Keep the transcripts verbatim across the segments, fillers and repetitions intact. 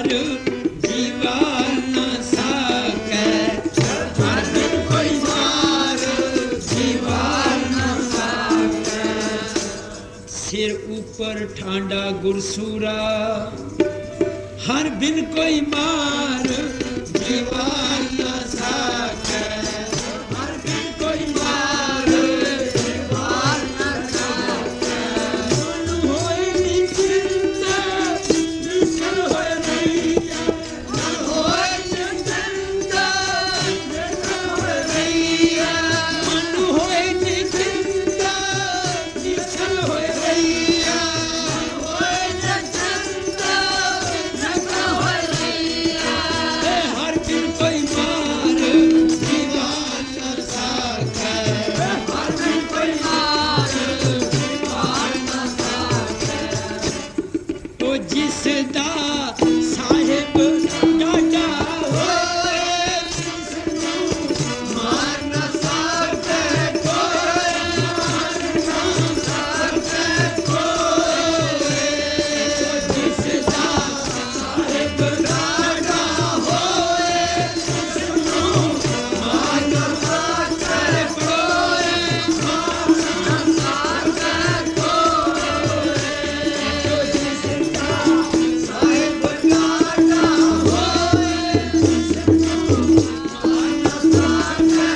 मार जीवा न सके हर बिन कोई मार जीवा न सके सिर ऊपर ठांडा गुरसूरा हर बिन कोई मार जीवा न सके हर बिन कोई मार जीवा न सके मन होए निचिंता निश्चल होए रैया मन होए निचिंता निश्चल होए रैया मन होए निचिंता निश्चल होए रैया मन होए निचिंता निश्चल होए रैया हर बिन कोई मार जीवा न सके हर बिन कोई मार जीवा न सके तो जिसदा साहिब डाटा होए जिसनू मार न सके कोई मार न सके कोई जिसदा साहिब डाटा होए जिसनू मार न सके कोई मार न सके कोई जिसदा साहिब डाटा होए जिसनू मार न सके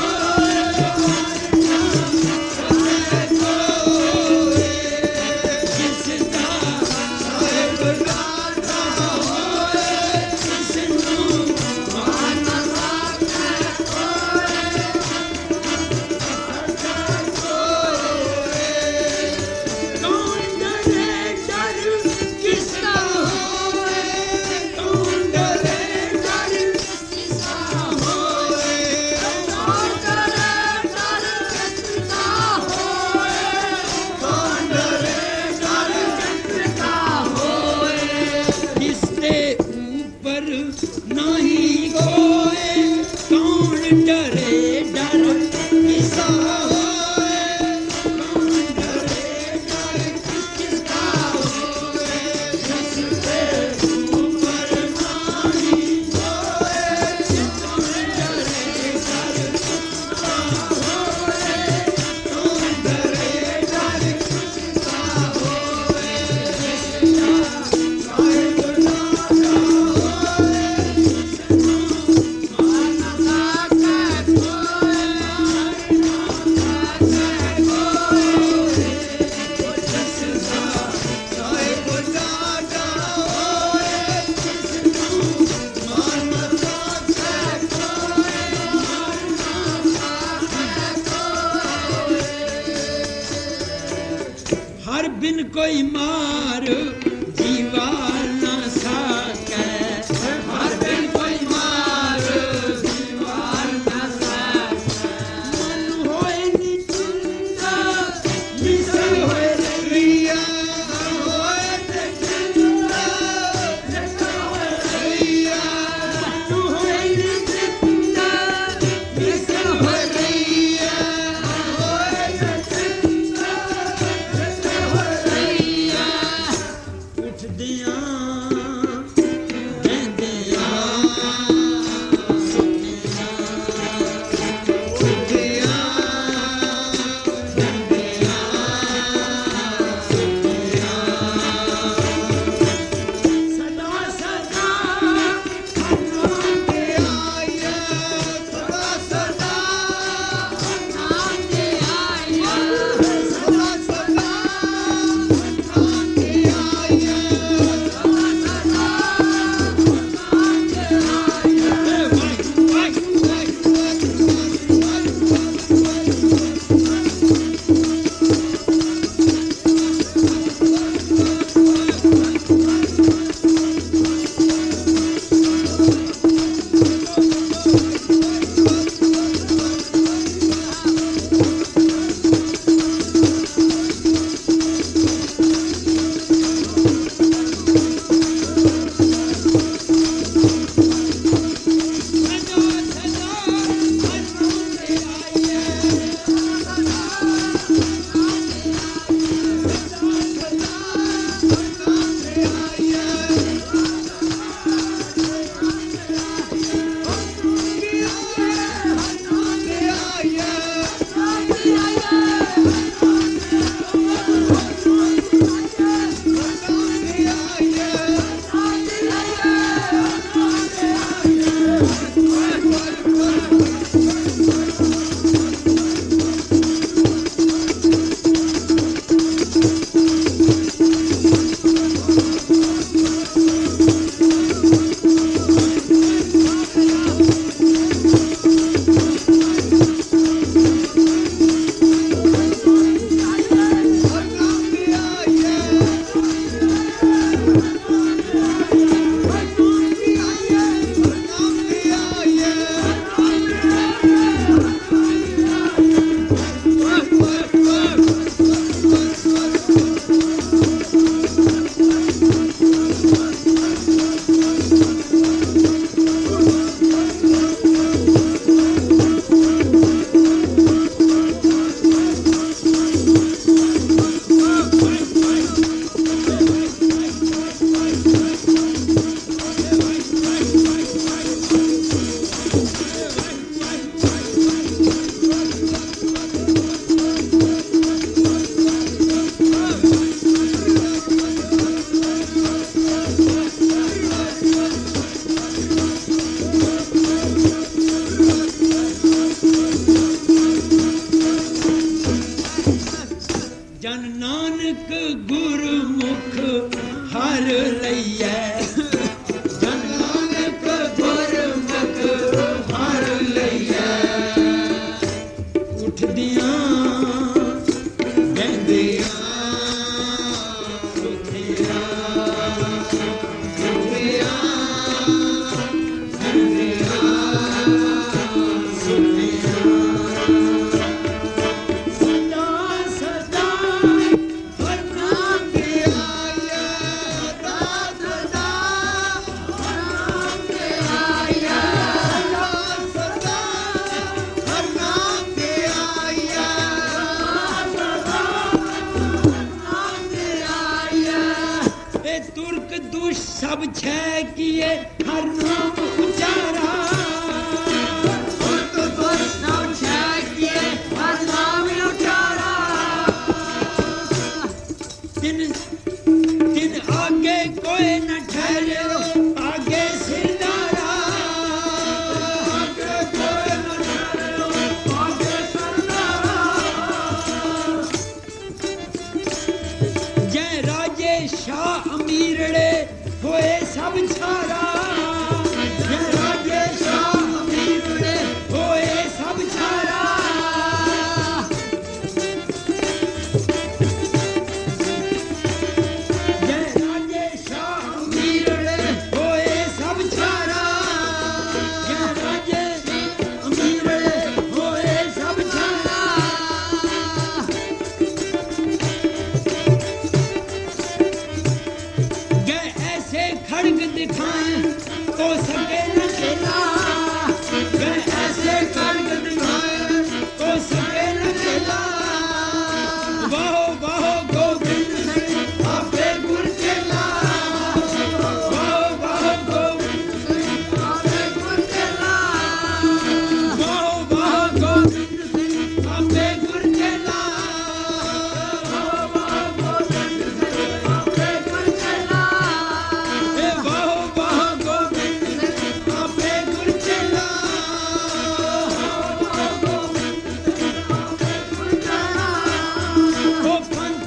जिसदा साहिब डाटा होए जिसनू मार न कौन डरे डर किसका होए कौन डरे डर किसका होए कौन डरे डर किसका होए कौन डरे डर किसका होए किसके ऊपर नहीं कोई कौन डरे डर किसका होए कौन डरे डर किसका होए जिसके ऊपर नहीं कोई कौन डरे डर किसका होए कौन डरे डर किसका होए जिसका साहिब डाटा होए जिसनू मार न सके कोई मार न सके कोई जिसका साहिब डाटा होए जिसनू मार न सके कोई मार न सके कोई हर बिन कोई मार जीवा न सके हर बिन कोई मार जीवा न सके मन होए निचिंता निश्चल होए रैया मन होए निचिंता निश्चल होए रैया मन होए निचिंता निश्चल होए रैया मन होए निचिंता निश्चल होए रैया छह किए हर नाम उचारा, उनको वैष्णव छह किए हर नाम उचारा। तिन तिन आगे कोई न ठहरे, आगे सिरदारा, आगे कोई न ठहरे, आगे सिरदारा। जय राजे शाह अमीरड़े होए सब छारा, जय राजे शाह अमीरड़े होए सब छारा। जय राजे शाह अमीरड़े होए सब छारा, जय राजे अमीरड़े होए सब छारा। गए ऐसे खड़ग दिखाएं तो सके न खेला, गए ऐसे खड़ग दिखाएं तो सके न खेला। वाहो वाहो गोविंद सिंह आपे गुर चेला, वाहो वाहो गोविंद सिंह आपे गुर चेला, वाहो वाहो गोविंद सिंह आपे गुर चेला, वाहो वाहो गोविंद सिंह आपे गुर चेला। ए वाहो वाहो गोविंद सिंह आपे गुर चेला, वाहो वाहो गोविंद सिंह आपे गुर चेला। ओ पंथ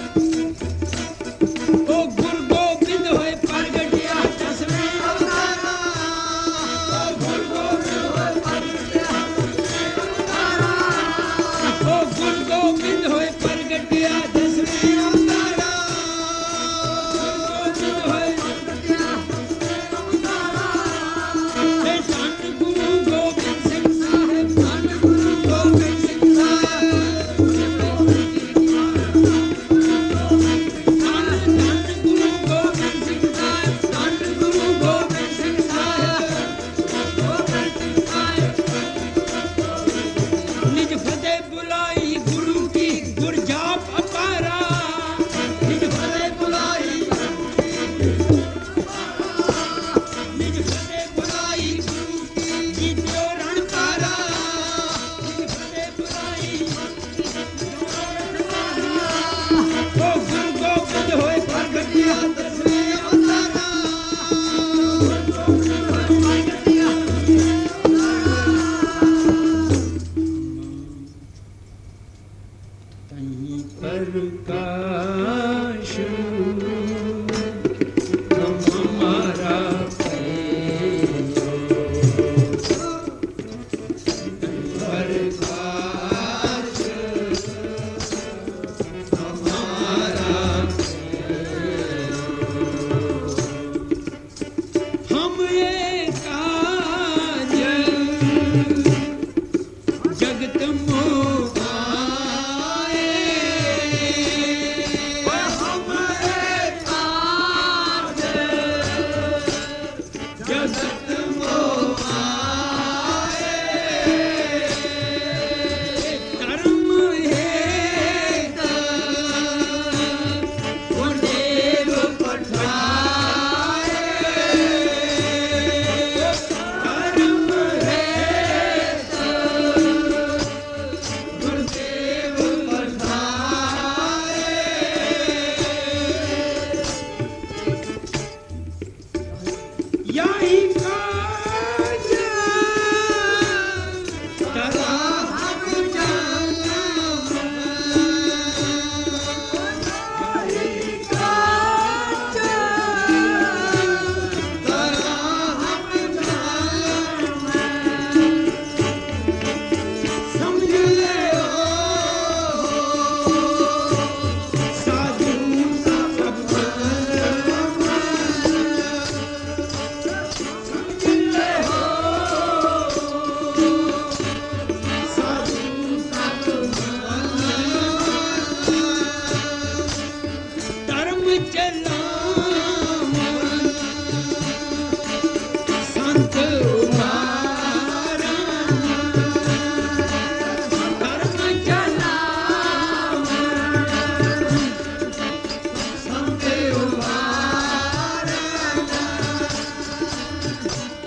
ओ गुरु गोबिंद होए प्रगटिया दसवें अवतारा, ओ गुरु गोबिंद होए प्रगटिया दसवें अवतारा, ओ गुरु गोबिंद होए प्रगटिया दसवें अवतारा, गुरु गोबिंद होए प्रगटिया दसवें अवतारा। हे धन गुरु गोबिंद सिंह साहिब, धन गुरु गोबिंद सिंह साहिब, धन धन गुरु गोबिंद सिंह साहिब, धन गुरु गोबिंद सिंह साहिब, गोबिंद सिंह साहिब। निज फतेह बुलाई गुरु की गुर जाप अपारा, निज फतेह बुलाई गुरु की निज फतेह बुलाई गुरु की जीत्यो रण पारा, निज फतेह बुलाई जीत्यो रण पारा। ओ गुरु गोबिंद होए प्रगटिया दसवें अवतारा, गुरु गोबिंद होए प्रगटिया दसवें अवतारा। तहीं प्रकाश हम हमारा प्रेम, प्रकाश हमारा प्रेम। हम ये काज जगत मोह आए, हम एक काज जगत मोह आए। कर्म हेत गुरुदेव पठाए, कर्म हेत गुरुदेव पठाए। यही काज करा हम जन्म, यही काज करा हम जन्म। समझ ले हो साधु सब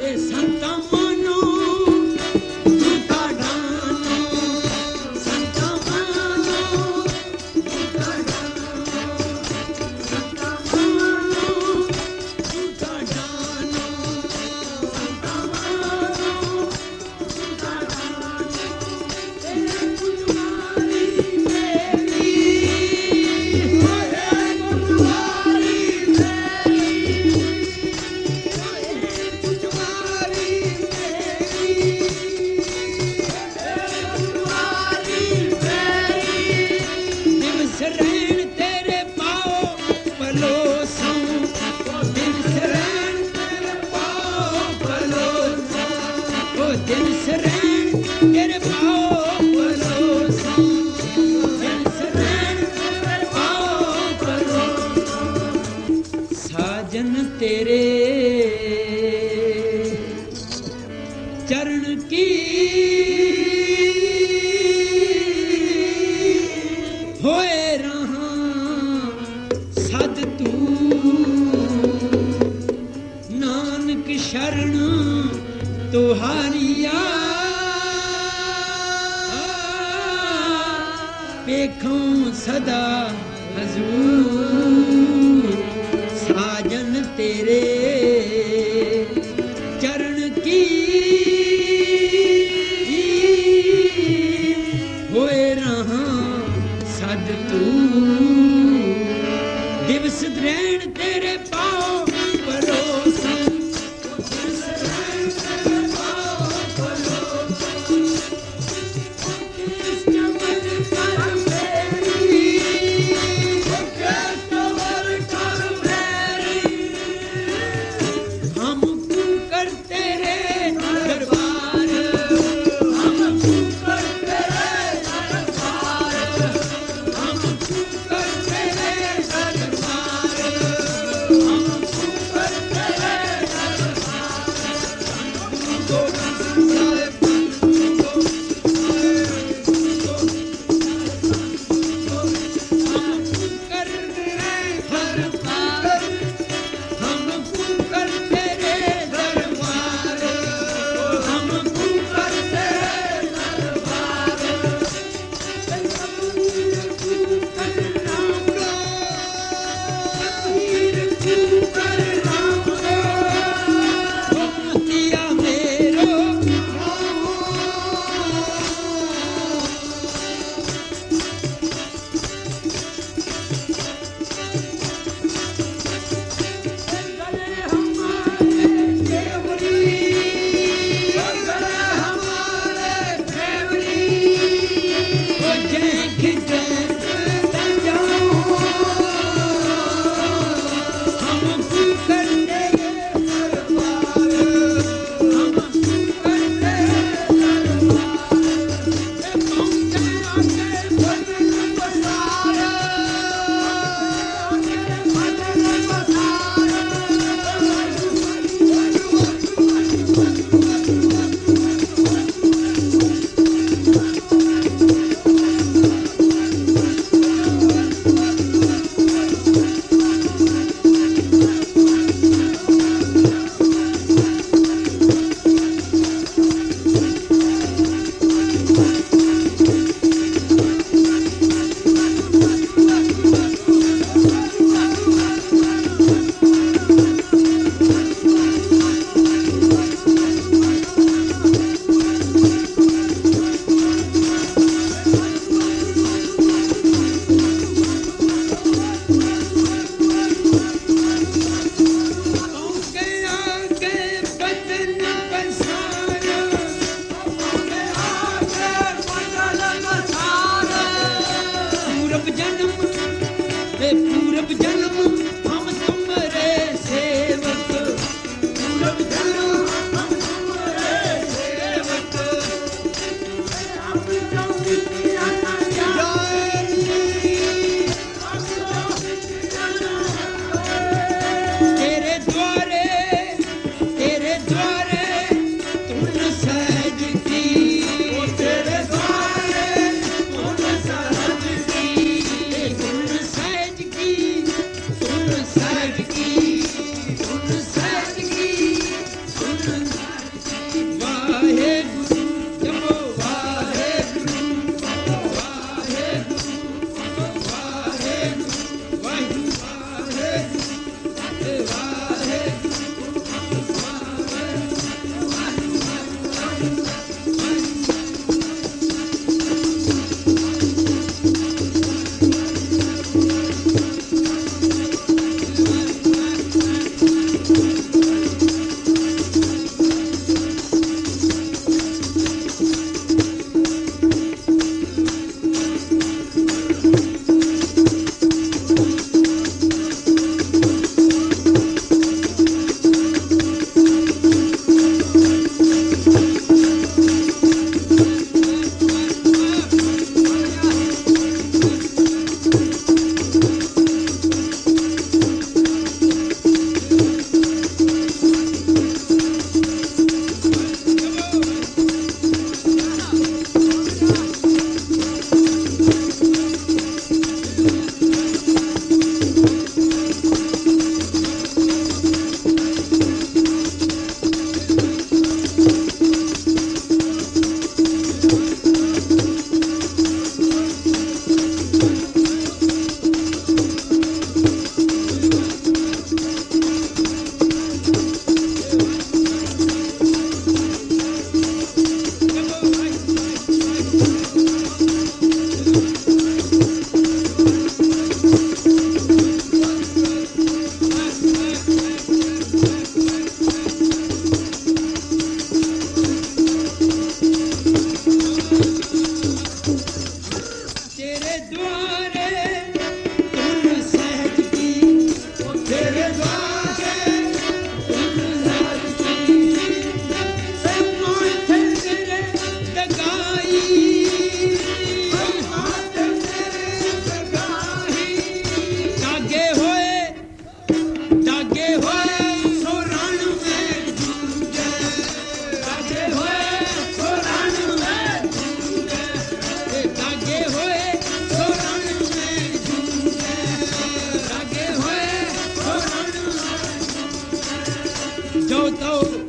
Thank you.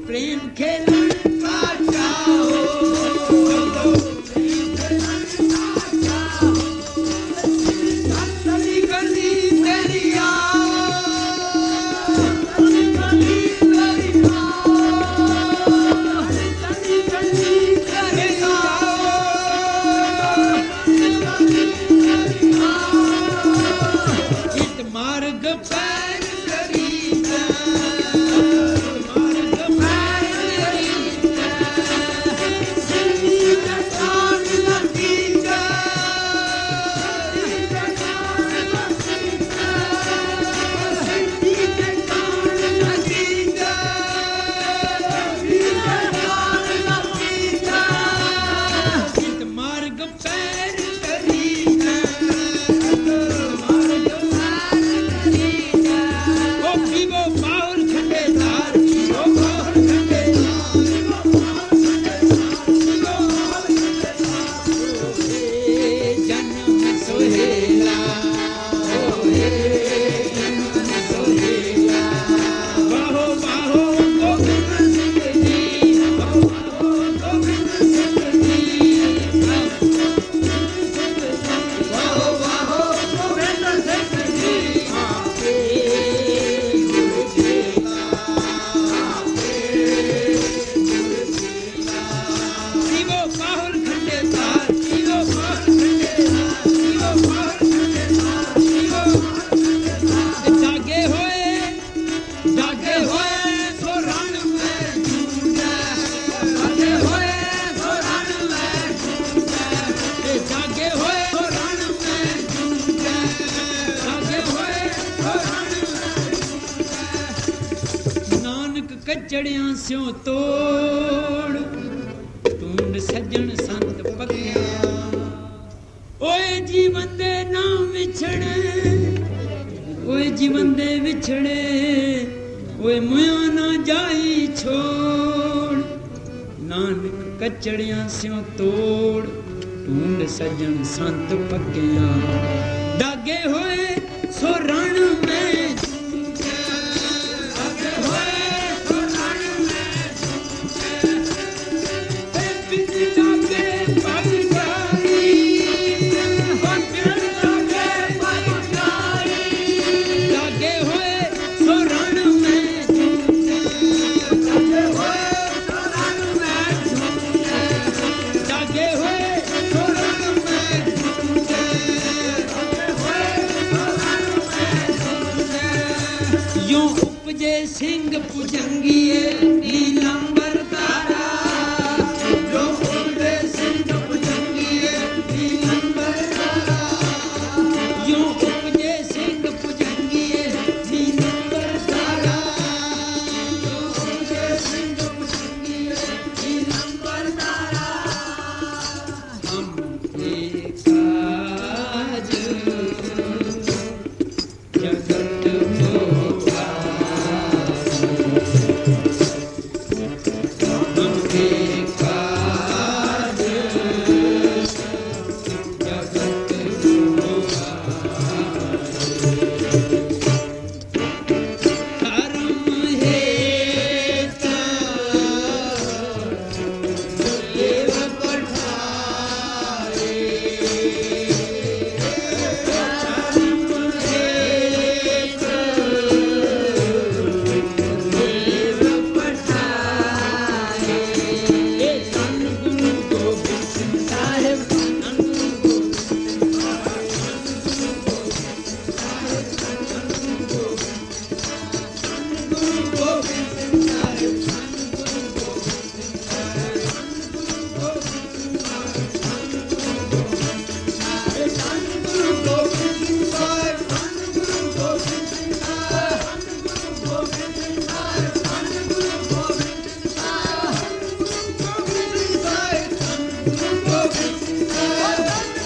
प्रेम खेलन का चाहो गली गली तेरी गली गली तेरी गली गली तेरी इत मार्ग पैर करीता मार्ग पैर करीता सिंधी कटान लगीता सिंधी कटान लगीता सिंधी कटान लगीता सिंधी कटान लगीता इत मार्ग पैर करीता मार्ग ओ पीवो पाउर खंडे तार पीवो पाउर खंडे जन्म सोहेला ओहे जन्म सोहेला बाहो बाहो गोविंद सिंह जी बाहो बाहो गोविंद सिंह जी बाहो बाहो गोविंद सिंह जी आपे पीवो पाहुर खंडे तार पीवो पाहुर खंडे तार पीवो पाहुर खंडे तार पीवो जागे होए जागे होए सो रण में झूठा जागे होए सो रण में झूठा जागे होए सो रण में झूठा जागे होए सो रण में नानक कचड़ियां स्यों तोड़ ਢੂੰਡ ਸੱਜਣ ਸੰਤ ਪੱਕਿਆ ਓਏ ਜੀਵਨ ਦੇ ਨਾ ਵਿਛੜੇ ਓਏ ਜੀਵਨ ਦੇ ਵਿਛੜੇ ਓਏ ਮੁਆ ਨਾ ਜਾਈ ਛੋੜ ਨਾਨਕ ਕਚੜਿਆਂ ਸਿਉ ਤੋੜ ਢੂੰਡ ਸੱਜਣ ਸੰਤ ਪੱਕਿਆ ਦਾਗੇ ਹੋਏ ਸੋ ਰਣ ਮੈਂ ਦਾਗੇ ਹੋਏ ਸੋ ਰਣ ਮੈਂ ਜਾਗੇ ਪਗ ਜਾਈ ਬੱਚਣ ਜਾਗੇ ਪਗ ਜਾਈ ਜਾਗੇ ਹੋਏ ਸੋ ਰਣ ਮੈਂ ਝੂਠੇ ਜਾਗੇ ਹੋਏ ਸੋ ਰਣ ਮੈਂ ਝੂਠੇ ਜਾਗੇ ਹੋਏ ਸੋ ਰਣ ਮੈਂ ਝੂਠੇ ਜਾਗੇ ਹੋਏ ਸੋ ਰਣ ਮੈਂ ਝੂਠੇ ਯੋ ਉਪਜੇ ਸਿੰਘ ਭੁਜੰਗੀਏ ਨੀਲੰਬਰ ਤਾਰਾ ਜੋ ਉਪਜੇ ਸਿੰਘ ਭੁਜੰਗੀਏ ਨੀਲੰਬਰ ਤਾਰਾ ਜੋ ਉਪਜੇ ਸਿੰਘ ਭੁਜੰਗੀਏ ਨੀਲੰਬਰ ਤਾਰਾ ਜੋ ਉਪਜੇ ਸਿੰਘ ਭੁਜੰਗੀਏ ਨੀਲੰਬਰ ਤਾਰਾ ਹਮ ਕੇ ਕਾਜ ਜਗਤ ਮੋਹਾ ਹਮ ਕੇ ਕਾਜ ਜਗਤ ਮੋਹਾ ਕਰਮ ਹੇਤਾ ਦੇਵ ਪਠਾਏ ਕਰਮ ਹੇਤਾ ਦੇਵ ਪਠਾਏ ਇਹ ਧੰਨ ਗੁਰੂ ਗੋਬਿੰਦ ਸਿੰਘ ਸਾਹਿਬ ਧੰਨ ਗੁਰੂ ਗੋਬਿੰਦ ਗੁਰੂ ਗੋਬਿੰਦ ਸਿੰਘ ਸਾਹਿਬ ਧੰਨ ਗੁਰੂ ਗੋਬਿੰਦ ਸਿੰਘ ਸਾਹਿਬ ਧੰਨ ਗੁਰੂ ਗੋਬਿੰਦ ਸਿੰਘ ਸਾਹਿਬ ਧੰਨ ਗੁਰੂ ਗੋਬਿੰਦ ਸਿੰਘ ਸਾਹਿਬ ਧੰਨ ਗੁਰੂ ਗੋਬਿੰਦ ਸਿੰਘ ਸਾਹਿਬ ਧੰਨ ਗੁਰੂ ਗੋਬਿੰਦ ਸਿੰਘ ਸਾਹਿਬ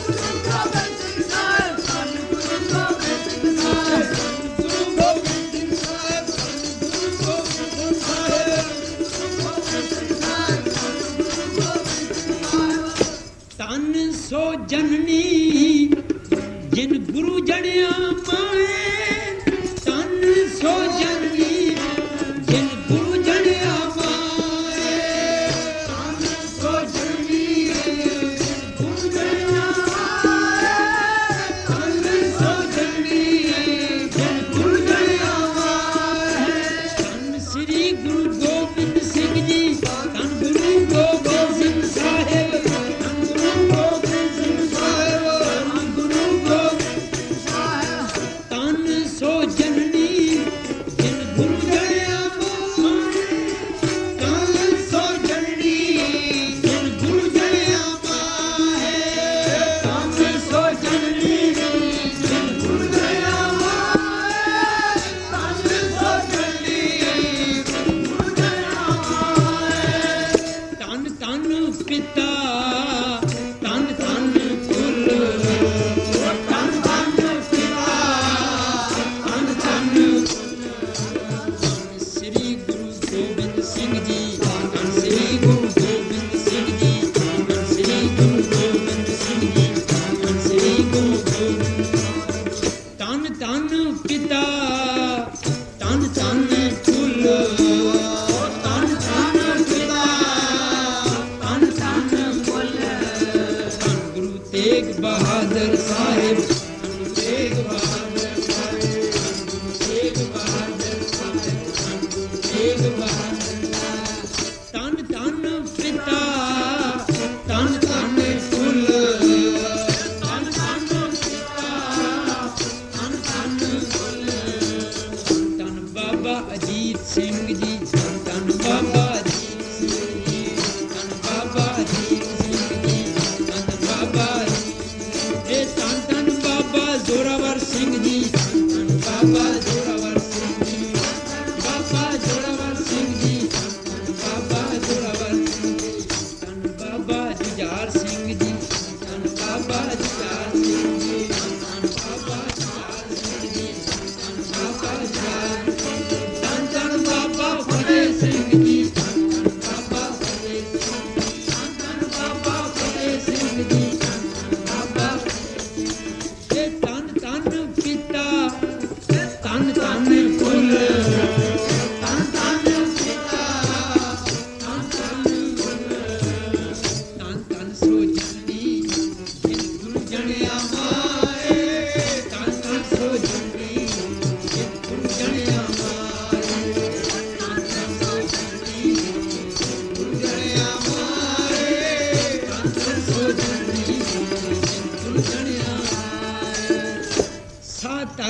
ਧੰਨ ਗੁਰੂ ਗੋਬਿੰਦ ਸਿੰਘ ਸਾਹਿਬ ਧੰਨ ਗੁਰੂ ਗੋਬਿੰਦ ਸਿੰਘ ਸਾਹਿਬ ਧੰਨ ਸੋ ਜਨਨੀ ਜਿਨ ਗੁਰੂ ਜੜਿਆ ਮਾਏ ਧੰਨ ਸੋ ਜਨਨੀ ਜਿਨ ਗੁਰੂ ਜੜਿਆ ਮਾਏ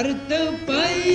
ਕਰਤ ਪਈ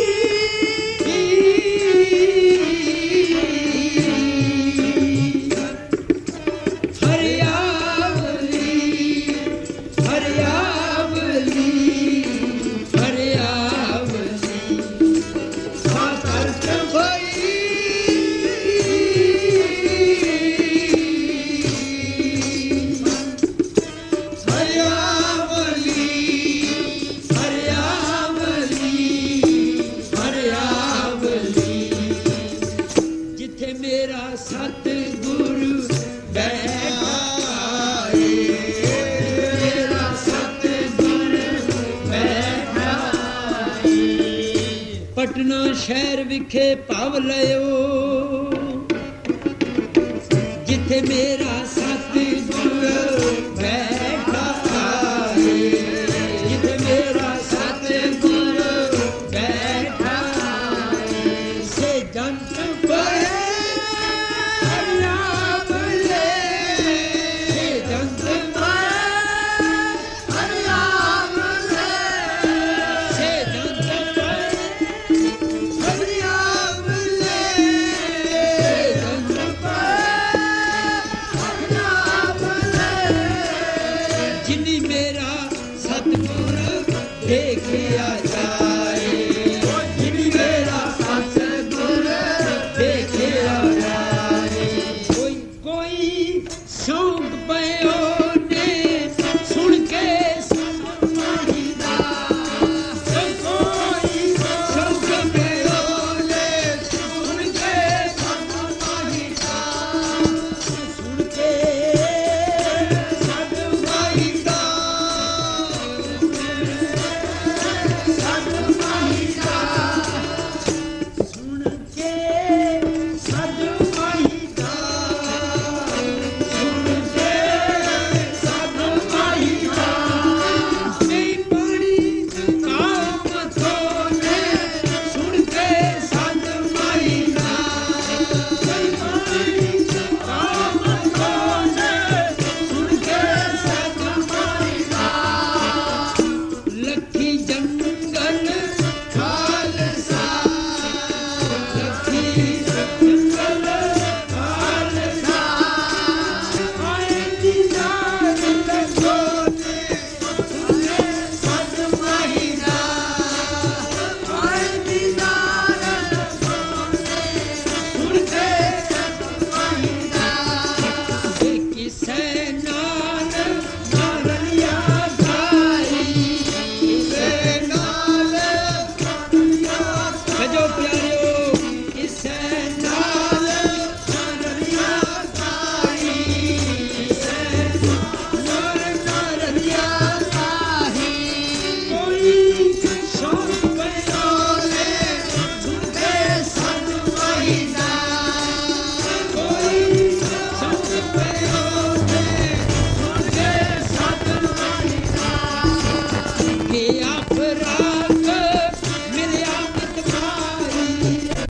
ਪਟਨਾ ਸ਼ਹਿਰ ਵਿਖੇ ਭਵ ਲਿਓ ਜਿੱਥੇ ਮੇਰਾ